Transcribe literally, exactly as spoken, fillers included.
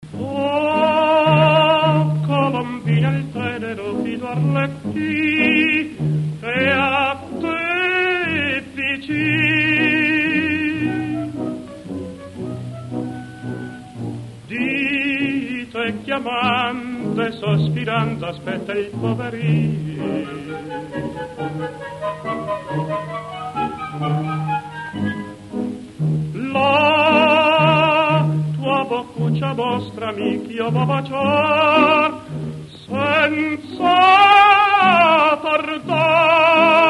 Oh, colombina il tenero fido arlecchì e a te vicin. Dite chiamante, sospirando, aspetta il poverino. La tua boccuccia mostrami ch'io vo baciar senza tardar.